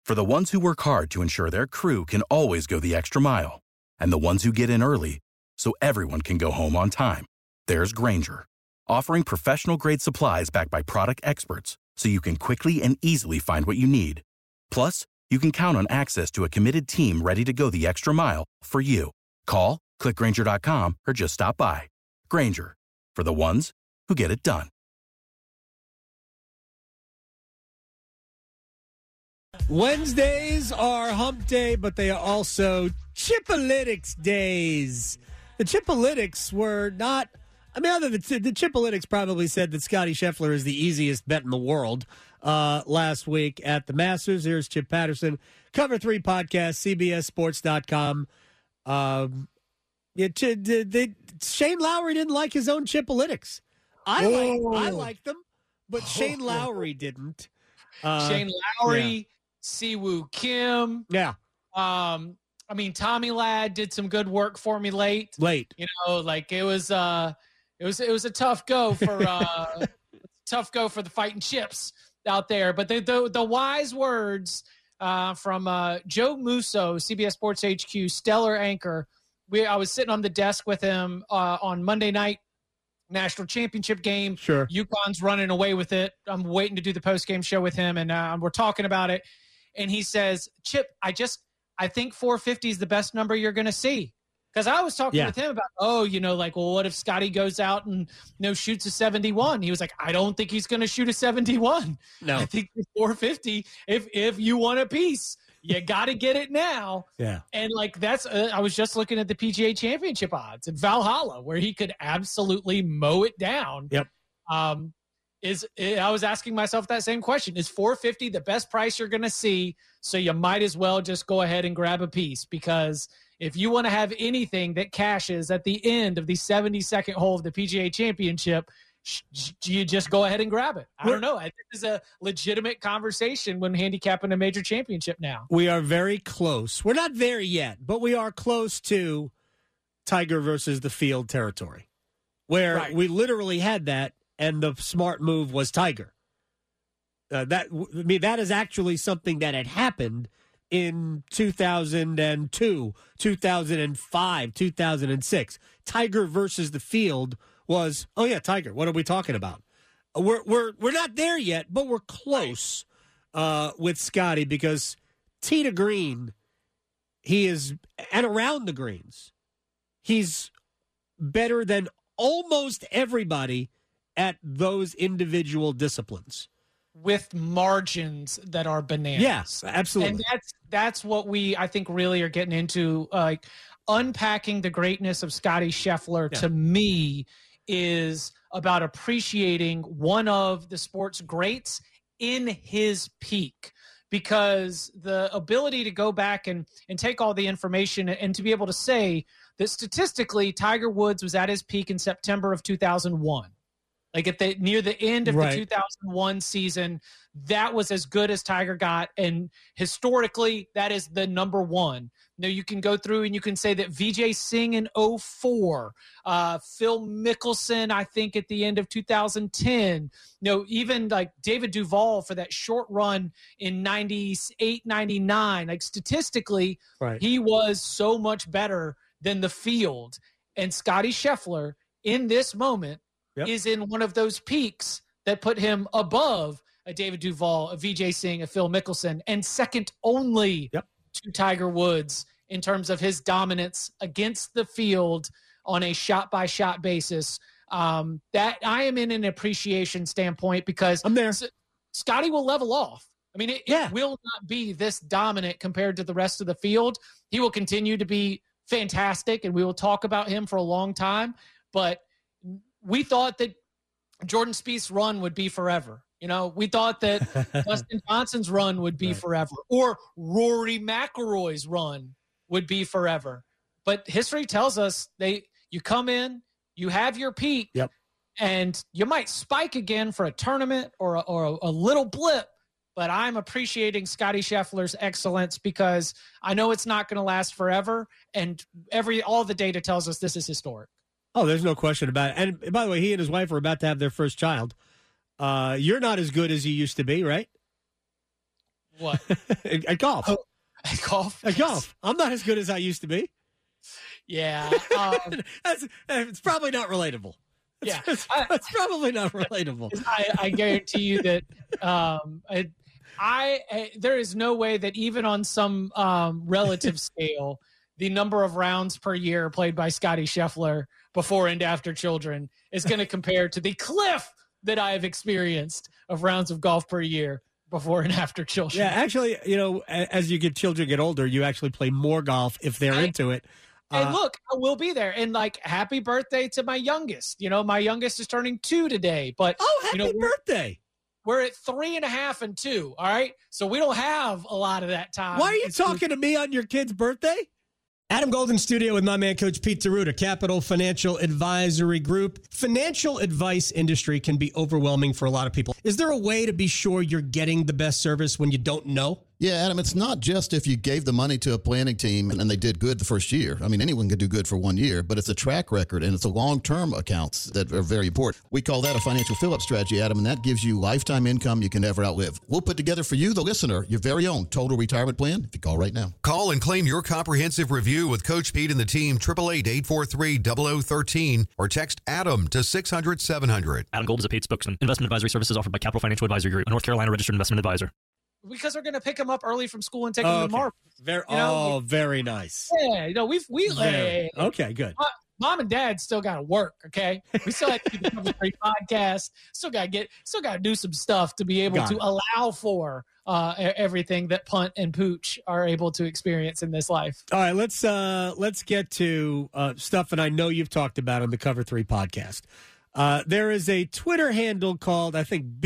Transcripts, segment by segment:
For the ones who work hard to ensure their crew can always go the extra mile, and the ones who get in early so everyone can go home on time, there's Grainger, offering professional-grade supplies backed by product experts so you can quickly and easily find what you need. Plus, you can count on access to a committed team ready to go the extra mile for you. Call, click Grainger.com, or just stop by. Grainger, for the ones who get it done. Wednesdays are hump day, but they are also Chipolytics days. The Chipolytics were not, other than the Chipolytics probably said that Scotty Scheffler is the easiest bet in the world last week at the Masters. Here's Chip Patterson, Cover 3 podcast, CBSSports.com. Shane Lowry didn't like his own Chipolytics. I liked them, but Shane Lowry didn't. Shane Lowry, Siwoo Kim. Yeah. Tommy Ladd did some good work for me late. You know, like it was a tough go for the fighting chips out there. But the wise words from Joe Musso, CBS Sports HQ, stellar anchor. I was sitting on the desk with him on Monday night, national championship game. Sure. UConn's running away with it. I'm waiting to do the post-game show with him, and we're talking about it. And he says, Chip, I think 450 is the best number you're going to see. Because I was talking with him about, what if Scotty goes out and shoots a 71? He was like, I don't think he's going to shoot a 71. No. I think 450, if you want a piece, you got to get it now. Yeah. And that's I was just looking at the PGA Championship odds at Valhalla, where he could absolutely mow it down. Yep. I was asking myself that same question. Is 450 the best price you're going to see? So you might as well just go ahead and grab a piece, because if you want to have anything that cashes at the end of the 72nd hole of the PGA Championship, you just go ahead and grab it. I don't know. This is a legitimate conversation when handicapping a major championship now. We are very close. We're not there yet, but we are close to Tiger versus the field territory, where we literally had that, and the smart move was Tiger. That is actually something that had happened in 2002, 2005, 2006. Tiger versus the field was, Tiger. What are we talking about? We're not there yet, but we're close with Scotty, because tee to green, he is, and around the greens, he's better than almost everybody at those individual disciplines, with margins that are bananas. Yes, absolutely. And that's what we, I think, really are getting into. Unpacking the greatness of Scotty Scheffler, to me, is about appreciating one of the sport's greats in his peak. Because the ability to go back and take all the information and to be able to say that statistically Tiger Woods was at his peak in September of 2001. Like near the end of the 2001 season, that was as good as Tiger got. And historically, that is the number one. Now, you can go through and you can say that Vijay Singh in 2004, Phil Mickelson, I think, at the end of 2010, even like David Duval for that short run in 98, 99. Like statistically, he was so much better than the field. And Scotty Scheffler in this moment is in one of those peaks that put him above a David Duval, a Vijay Singh, a Phil Mickelson, and second only to Tiger Woods in terms of his dominance against the field on a shot-by-shot basis. That I am in an appreciation standpoint, because I'm there. Scotty will level off. I mean, it will not be this dominant compared to the rest of the field. He will continue to be fantastic, and we will talk about him for a long time, but we thought that Jordan Spieth's run would be forever. We thought that Dustin Johnson's run would be forever, or Rory McIlroy's run would be forever. But history tells us you come in, you have your peak, and you might spike again for a tournament or a little blip. But I'm appreciating Scotty Scheffler's excellence, because I know it's not going to last forever, and all the data tells us this is historic. Oh, there's no question about it. And by the way, he and his wife are about to have their first child. You're not as good as you used to be, right? What? At golf. Oh, at golf? At golf. I'm not as good as I used to be. Yeah. It's probably not relatable. It's probably not relatable. I guarantee you that there is no way that even on some relative scale, the number of rounds per year played by Scotty Scheffler before and after children is going to compare to the cliff that I have experienced of rounds of golf per year before and after children. Yeah, actually, as children get older, you actually play more golf if they're into it. And look, I will be there. And happy birthday to my youngest. My youngest is turning 2 today. But happy birthday. We're at 3.5 and 2. All right. So we don't have a lot of that time. Why are you talking to me on your kid's birthday? Adam Golden studio with my man, Coach Pete D'Arruda, Capital Financial Advisory Group. Financial advice industry can be overwhelming for a lot of people. Is there a way to be sure you're getting the best service when you don't know? Yeah, Adam, it's not just if you gave the money to a planning team and they did good the first year. I mean, anyone can do good for 1 year, but it's a track record and it's a long-term accounts that are very important. We call that a financial fill-up strategy, Adam, and that gives you lifetime income you can never outlive. We'll put together for you, the listener, your very own total retirement plan if you call right now. Call and claim your comprehensive review with Coach Pete and the team, 888-843-0013, or text ADAM to 600-700. Adam Gold is a paid spokesman. Investment advisory services offered by Capital Financial Advisory Group, a North Carolina registered investment advisor. Because we're going to pick them up early from school and take them to Marble. Very nice. Yeah, okay, good. Mom and Dad still got to work. Okay, we still have to do the Cover 3 podcast. Still got to do some stuff to be able to allow for everything that Punt and Pooch are able to experience in this life. All right, let's get to stuff that I know you've talked about on the Cover 3 podcast. There is a Twitter handle called, I think,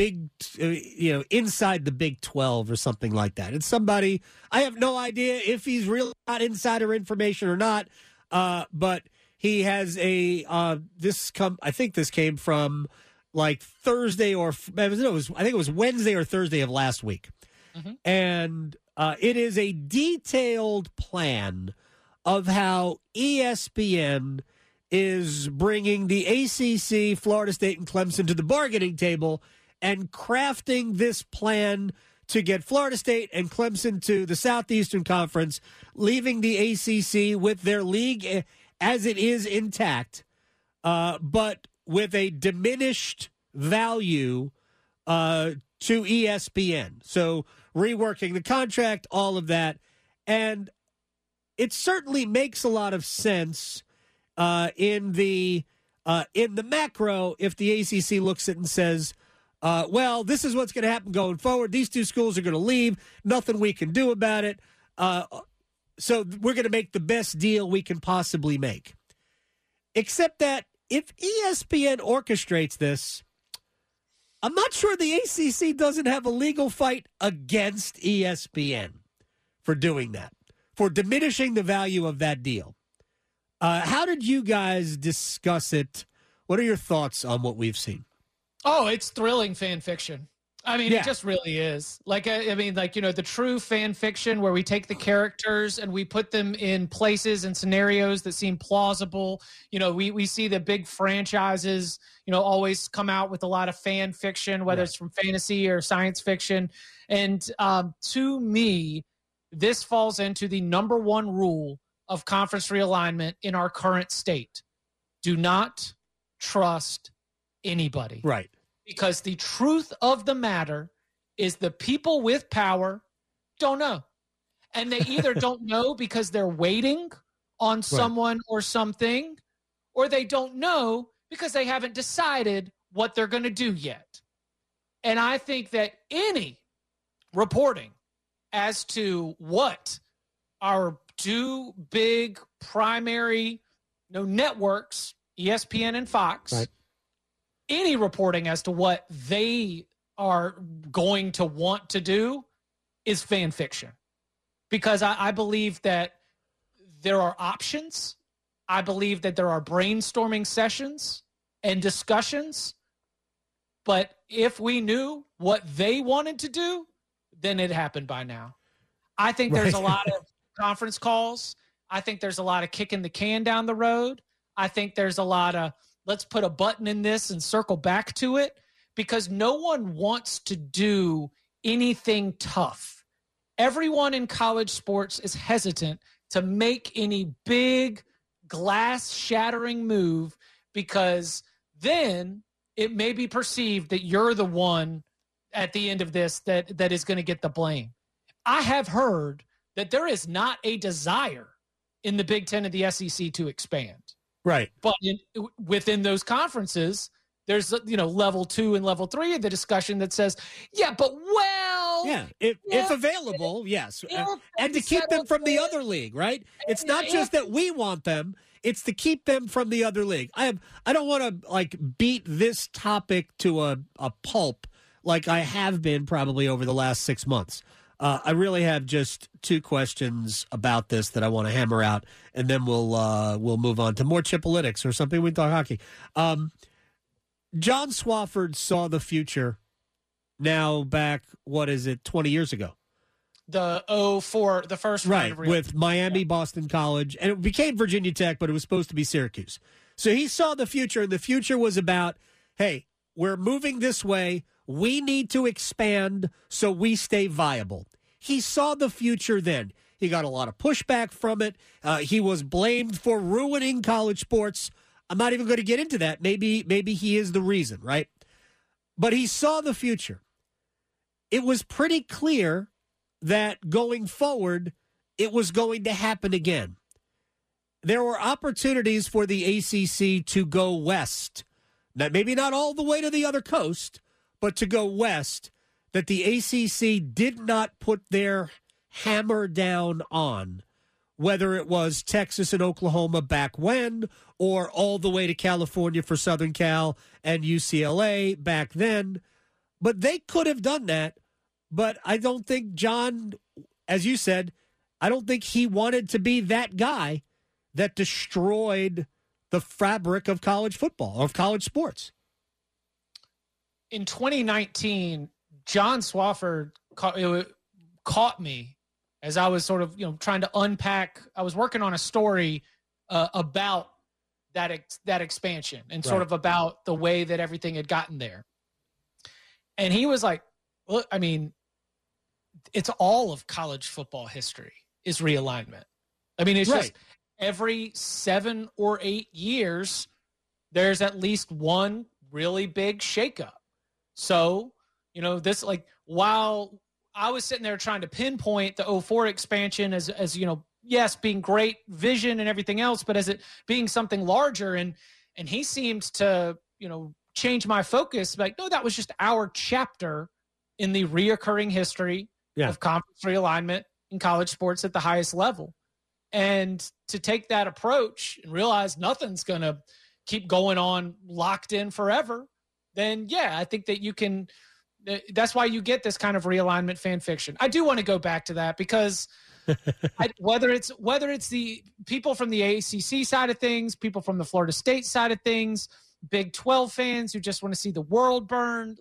Inside the Big 12 or something like that. It's somebody, I have no idea if he's really got insider information or not, but he has I think this came from Thursday I think it was Wednesday or Thursday of last week. Mm-hmm. And it is a detailed plan of how ESPN is bringing the ACC, Florida State, and Clemson to the bargaining table and crafting this plan to get Florida State and Clemson to the Southeastern Conference, leaving the ACC with their league as it is intact, but with a diminished value to ESPN. So reworking the contract, all of that. And it certainly makes a lot of sense in the macro, if the ACC looks at it and says, well, this is what's going to happen going forward. These two schools are going to leave. Nothing we can do about it. So we're going to make the best deal we can possibly make. Except that if ESPN orchestrates this, I'm not sure the ACC doesn't have a legal fight against ESPN for doing that, for diminishing the value of that deal. How did you guys discuss it? What are your thoughts on what we've seen? Oh, it's thrilling fan fiction. I mean, It just really is. The true fan fiction where we take the characters and we put them in places and scenarios that seem plausible. We see the big franchises, always come out with a lot of fan fiction, whether it's from fantasy or science fiction. And to me, this falls into the number one rule of conference realignment in our current state. Do not trust anybody. Right. Because the truth of the matter is the people with power don't know. And they either don't know because they're waiting on someone or something, or they don't know because they haven't decided what they're going to do yet. And I think that any reporting as to what our two big primary networks, ESPN and Fox, any reporting as to what they are going to want to do is fan fiction. Because I believe that there are options. I believe that there are brainstorming sessions and discussions. But if we knew what they wanted to do, then it happened by now. I think there's a lot of conference calls. I think there's a lot of kicking the can down the road. I think there's a lot of let's put a button in this and circle back to it, because no one wants to do anything tough. everyone in college sports is hesitant to make any big glass-shattering move because then it may be perceived that you're the one at the end of this that is going to get the blame. I have heard that there is not a desire in the Big Ten and the SEC to expand. Right. But within those conferences, there's, level 2 and level 3 of the discussion that says, yeah, but if available, yes. And to keep them from the other league, right? It's not just that we want them, it's to keep them from the other league. I don't want to beat this topic to a pulp like I have been probably over the last 6 months. I really have just 2 questions about this that I want to hammer out, and then we'll move on to more Chipolytics or something. We talk hockey. John Swofford saw the future now back, 20 years ago? The 2004, the first round. Right, with Miami, Boston College, and it became Virginia Tech, but it was supposed to be Syracuse. So he saw the future, and the future was about, hey, we're moving this way. We need to expand so we stay viable. He saw the future then. He got a lot of pushback from it. He was blamed for ruining college sports. I'm not even going to get into that. Maybe he is the reason, right? But he saw the future. It was pretty clear that going forward, it was going to happen again. There were opportunities for the ACC to go west. Now, maybe not all the way to the other coast, but to go west, that the ACC did not put their hammer down on, whether it was Texas and Oklahoma back when, or all the way to California for Southern Cal and UCLA back then. But they could have done that. But I don't think John, as you said, I don't think he wanted to be that guy that destroyed the fabric of college football, of college sports. In 2019, John Swofford caught me as I was sort of, trying to unpack. I was working on a story about that expansion and sort of about the way that everything had gotten there. And he was like, look, I mean, it's all of college football history is realignment. I mean, it's just every 7 or 8 years, there's at least one really big shakeup. So, this, while I was sitting there trying to pinpoint the 2004 expansion as yes, being great vision and everything else, but as it being something larger, and he seemed to, change my focus. Like, no, that was just our chapter in the reoccurring history of conference realignment in college sports at the highest level. And to take that approach and realize nothing's going to keep going on locked in forever, then I think that you can, that's why you get this kind of realignment fan fiction. I do want to go back to that because whether it's the people from the ACC side of things, people from the Florida State side of things, Big 12 fans who just want to see the world burn,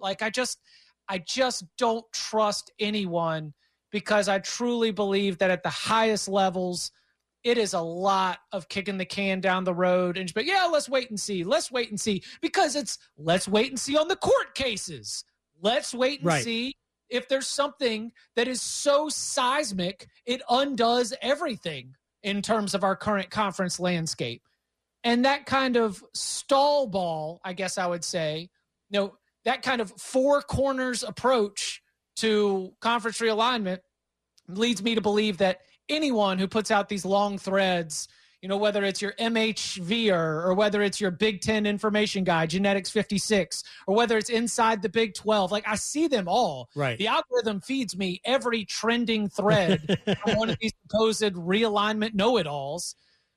I just don't trust anyone, because I truly believe that at the highest levels, it is a lot of kicking the can down the road and let's wait and see. Let's wait and see, because let's wait and see on the court cases. Let's wait and see if there's something that is so seismic, it undoes everything in terms of our current conference landscape. And that kind of stall ball, I guess I would say, that kind of 4 corners approach to conference realignment leads me to believe that anyone who puts out these long threads, whether it's your MHVer or whether it's your Big Ten information guy, Genetics 56, or whether it's inside the Big 12, I see them all. Right. The algorithm feeds me every trending thread from one of these supposed realignment know-it-alls.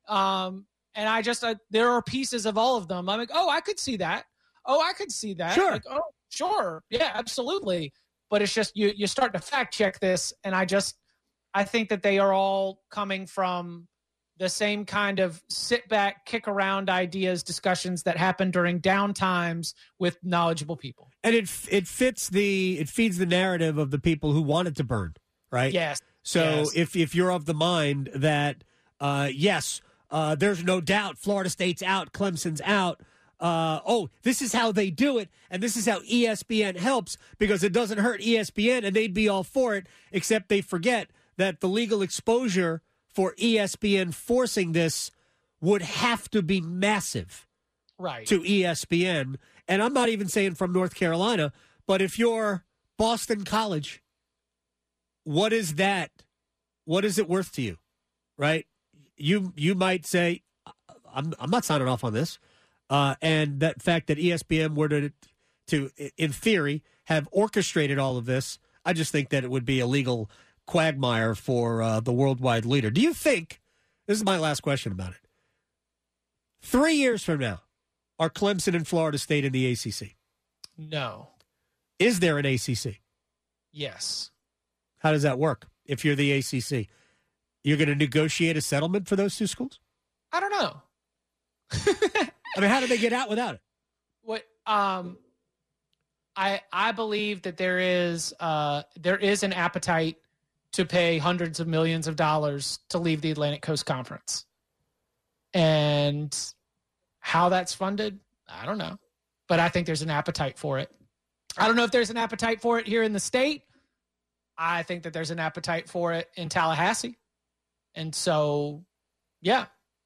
And there are pieces of all of them. I'm like, oh, I could see that. Oh, I could see that. Sure. Oh, sure. Yeah, absolutely. But it's just, you start to fact check this. And I think that they are all coming from the same kind of sit back, kick around ideas, discussions that happen during down times with knowledgeable people. And it feeds the narrative of the people who want it to burn, right? Yes. So if you're of the mind that, there's no doubt Florida State's out, Clemson's out, this is how they do it, and this is how ESPN helps because it doesn't hurt ESPN, and they'd be all for it, except they forget that the legal exposure for ESPN forcing this would have to be massive to ESPN. And I'm not even saying from North Carolina, but if you're Boston College, what is that? What is it worth to you, right? You might say, I'm not signing off on this. And that fact that ESPN were to, in theory, have orchestrated all of this, I just think that it would be a legal quagmire for the worldwide leader. Do you think, this is my last question about it, 3 years from now, are Clemson and Florida State in the ACC? No. Is there an ACC? Yes. How does that work if you're the ACC? You're going to negotiate a settlement for those two schools? I don't know. I mean, how did they get out without it? What I believe that there is an appetite to pay hundreds of millions of dollars to leave the Atlantic Coast Conference. And how that's funded, I don't know. But I think there's an appetite for it. I don't know if there's an appetite for it here in the state. I think that there's an appetite for it in Tallahassee. And so, yeah,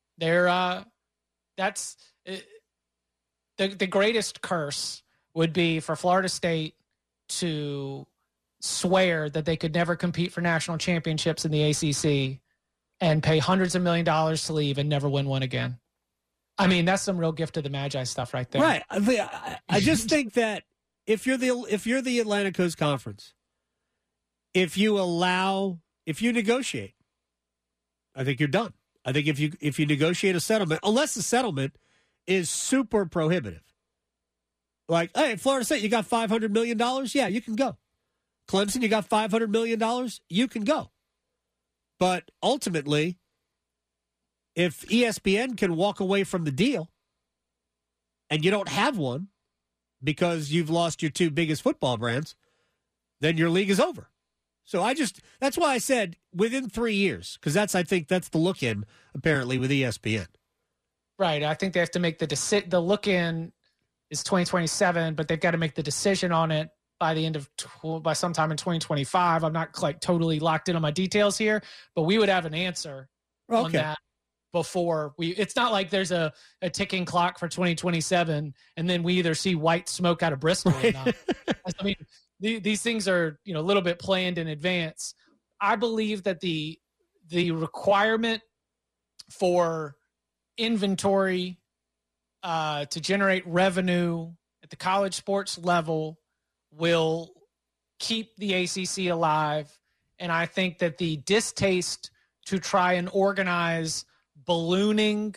that's the greatest curse would be for Florida State to swear that they could never compete for national championships in the ACC and pay hundreds of $millions of dollars to leave and never win one again. I mean, that's some real gift of the Magi stuff right there. Right. I just think that if you're the Atlantic Coast Conference, if you negotiate, I think you're done. I think if you negotiate a settlement, unless the settlement is super prohibitive, like, hey, Florida State, you got $500 million? Yeah, you can go. Clemson, you got $500 million? You can go. But ultimately, if ESPN can walk away from the deal and you don't have one because you've lost your two biggest football brands, then your league is over. So that's why I said within 3 years, because I think that's the look in apparently with ESPN. Right. I think they have to make the look in is 2027, but they've got to make the decision on it by sometime in 2025. I'm not like totally locked in on my details here, but we would have an answer on that before it's not like there's a ticking clock for 2027 and then we either see white smoke out of Bristol or not. I mean, these things are, a little bit planned in advance. I believe that the requirement for inventory to generate revenue at the college sports level will keep the ACC alive. And I think that the distaste to try and organize ballooning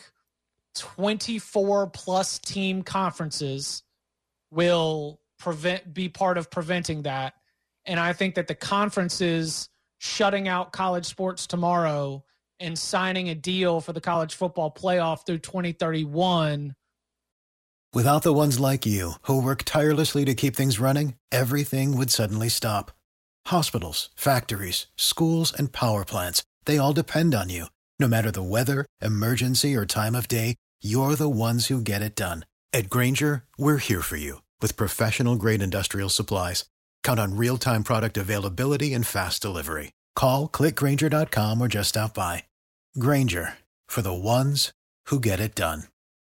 24-plus team conferences will be part of preventing that. And I think that the conferences shutting out college sports tomorrow and signing a deal for the college football playoff through 2031. Without the ones like you, who work tirelessly to keep things running, everything would suddenly stop. Hospitals, factories, schools, and power plants, they all depend on you. No matter the weather, emergency, or time of day, you're the ones who get it done. At Grainger, we're here for you with professional-grade industrial supplies. Count on real-time product availability and fast delivery. Call, clickgrainger.com, or just stop by. Grainger, for the ones who get it done.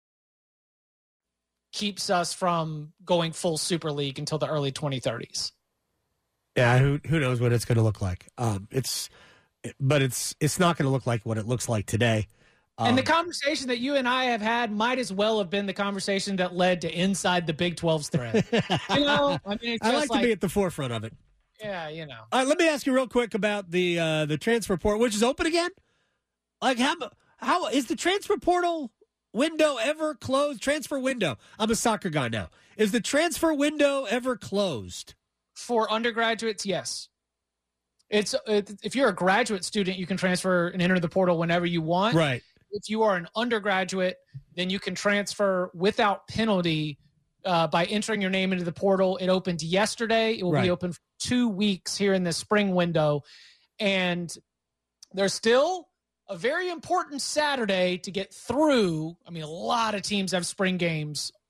Keeps us from going full Super League until the early 2030s. Yeah, who knows what it's going to look like. It's not going to look like what it looks like today. And the conversation that you and I have had might as well have been the conversation that led to Inside the Big 12's thread. I like to be at the forefront of it. Yeah, All right, let me ask you real quick about the transfer portal, which is open again. Like, how is the transfer portal window ever closed? Transfer window. I'm a soccer guy now. Is the transfer window ever closed? For undergraduates, yes. If you're a graduate student, you can transfer and enter the portal whenever you want. Right. If you are an undergraduate, then you can transfer without penalty by entering your name into the portal. It opened yesterday. It will be open for 2 weeks here in the spring window. And there's still a very important Saturday to get through. I mean, a lot of teams have spring games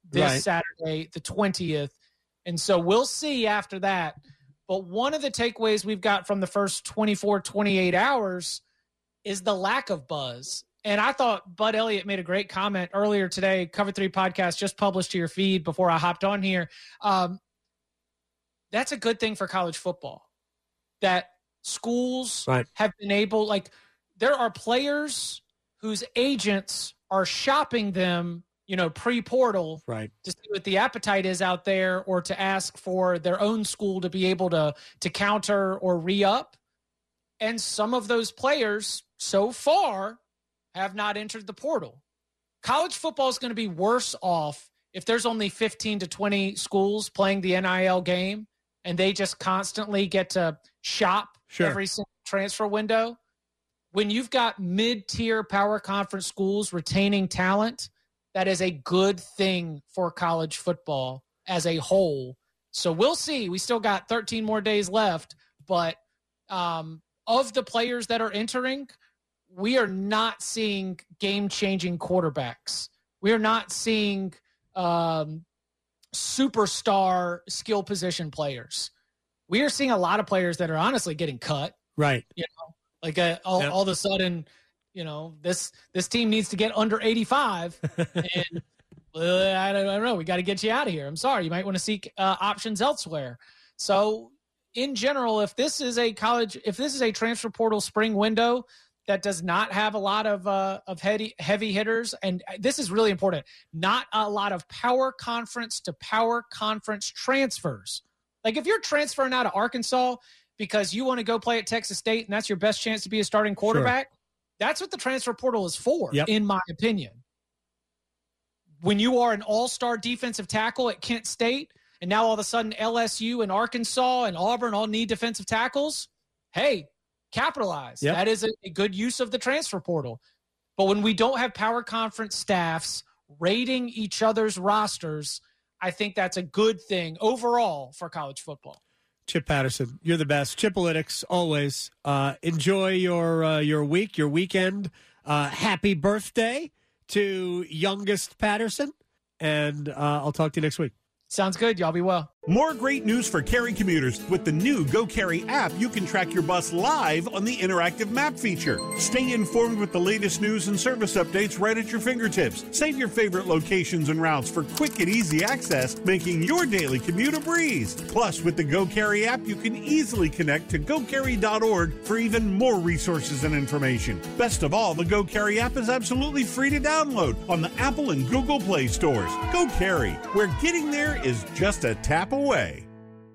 this Saturday, the 20th. And so we'll see after that. But one of the takeaways we've got from the first 24, 28 hours is the lack of buzz. And I thought Bud Elliott made a great comment earlier today. Cover 3 podcast just published to your feed before I hopped on here. That's a good thing for college football, that schools have been able, like, there are players whose agents are shopping them, pre-portal to see what the appetite is out there, or to ask for their own school to be able to counter or re-up. And some of those players so far have not entered the portal. College football is going to be worse off if there's only 15 to 20 schools playing the NIL game and they just constantly get to shop every single transfer window. When you've got mid-tier power conference schools retaining talent, that is a good thing for college football as a whole. So we'll see. We still got 13 more days left, but of the players that are entering, we are not seeing game-changing quarterbacks. We are not seeing superstar skill position players. We are seeing a lot of players that are honestly getting cut. Right. All of a sudden, this team needs to get under 85, and I don't know. We got to get you out of here. I'm sorry. You might want to seek options elsewhere. So in general, if this is a transfer portal spring window that does not have a lot of heavy hitters, and this is really important, not a lot of power conference to power conference transfers. Like if you're transferring out of Arkansas because you want to go play at Texas State and that's your best chance to be a starting quarterback, that's what the transfer portal is for, in my opinion. When you are an all-star defensive tackle at Kent State, and now all of a sudden LSU and Arkansas and Auburn all need defensive tackles, hey, capitalize. That is a good use of the transfer portal. But when we don't have power conference staffs rating each other's rosters, I think that's a good thing overall for college football. Chip Patterson, you're the best. Chipalytics, always. Enjoy your week, your weekend. Happy birthday to youngest Patterson, and I'll talk to you next week. Sounds good. Y'all be well. More great news for Cary commuters. With the new Go Cary app, you can track your bus live on the interactive map feature. Stay informed with the latest news and service updates right at your fingertips. Save your favorite locations and routes for quick and easy access, making your daily commute a breeze. Plus, with the Go Cary app, you can easily connect to gocary.org for even more resources and information. Best of all, the Go Cary app is absolutely free to download on the Apple and Google Play stores. Go Cary, where getting there is just a tap away.